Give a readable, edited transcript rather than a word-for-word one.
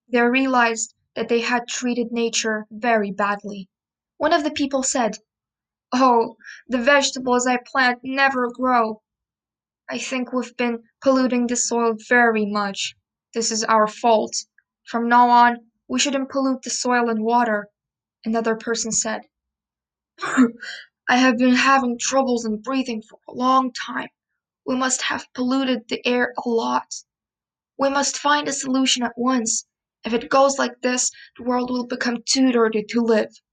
They realized that they had treated nature very badly. One of the people said, "Oh, the vegetables I plant never grow. I think we've been polluting the soil very much. This is our fault. From now on, we shouldn't pollute the soil and water." Another person said, "I have been having troubles in breathing for a long time. We must have polluted the air a lot. We must find a solution at once. If it goes like this, the world will become too dirty to live."